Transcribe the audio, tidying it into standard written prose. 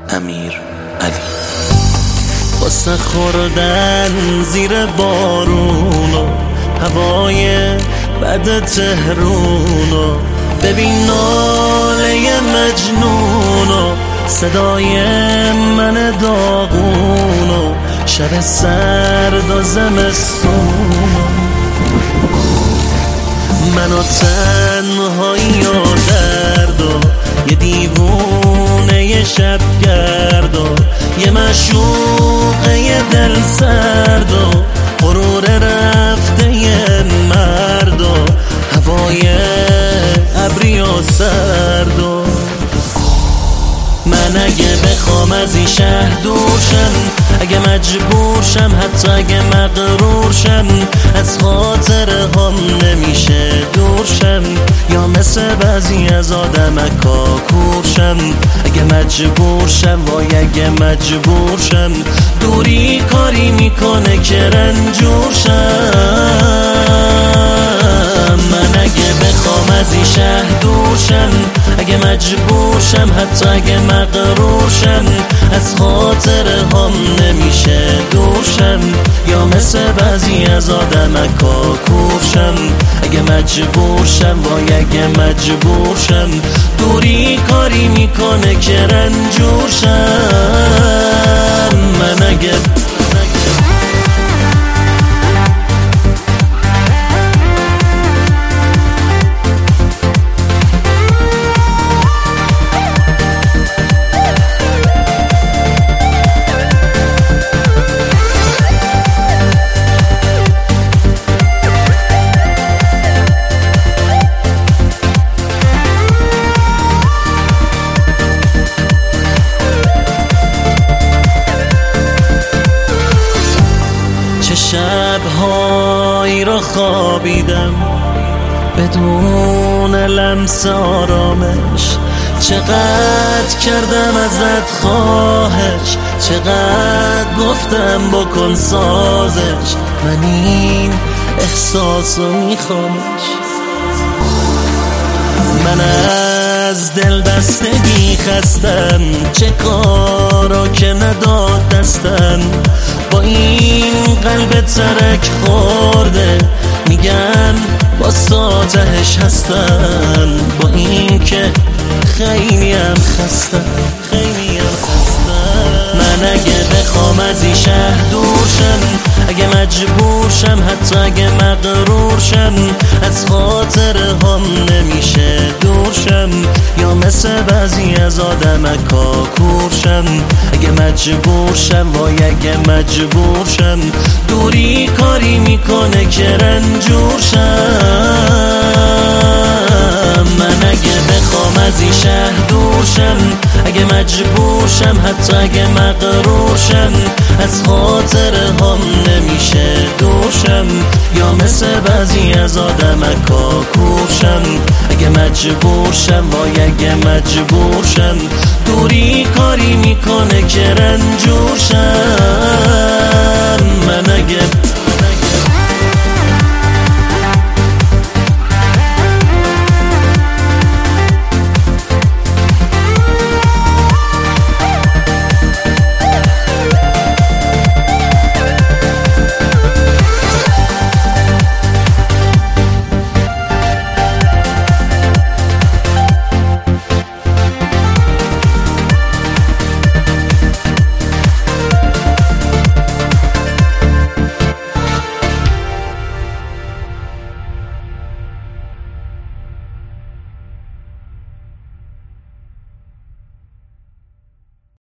امیر علی. واسه خوردن زیر بارون و هوای بد تهرون و ببین ناله مجنون و صدای من داغون و شب سرد و زمستون، من و تنهایی و درد و یه دیوونه یه شب گرد و یه معشوقه یه دل سرد و غرور رفته یه مرد و هوای ابری و سرد و من اگه بخوام از این شهر دور شم، اگه مجبور شم، حتی اگه مغرور شم، از خاطره هم نمیشه دور شم، یا مثل بعضی از آدمکا کور شم. اگه مجبور شم وای اگه مجبور شم، دوری کاری میکنه که رنجور شم. من اگه بخوام از این شهر دور شم، اگه مجبور شم، حتی اگه مغرور شم، از خاطره هم نمیشه دور شم، یا مثل بعضی از آدمکا کور شم. اگه مجبور شم وای اگه مجبور شم، دوری کاری میکنه که رنجور شم. من اگه شب‌هایی رو خوابیدم بدون لمس آرامش، چقدر کردم ازت خواهش، چقدر گفتم بکن سازش، من این احساسو میخوامش. من از دل بستگی خستم، چه کارا که نداد دستم، با این قلب ترک خورده میگن با ساتهش هستن، با این که خیلی هم خستم، خیلی هم خستم. من اگه بخوام از این شهر دور شم، اگه مجبور شم، حتی اگه مغرور شم، از خاطره هم نمیشه دور شم، یا مثل بعضی از آدمکا کور شم. اگه مجبور شم وای اگه مجبور شم، دوری کاری میکنه که رنجور شم. من اگه بخوام از این شهر دور شم، اگه مجبور شم، حتی اگه مغرور شم، از خاطره هم نمیشه دور شم، یا مثل بعضی از آدمکا کور شم. اگه مجبور شم وای اگه مجبور شم، دوری کاری میکنه که رنجور شم. من اگه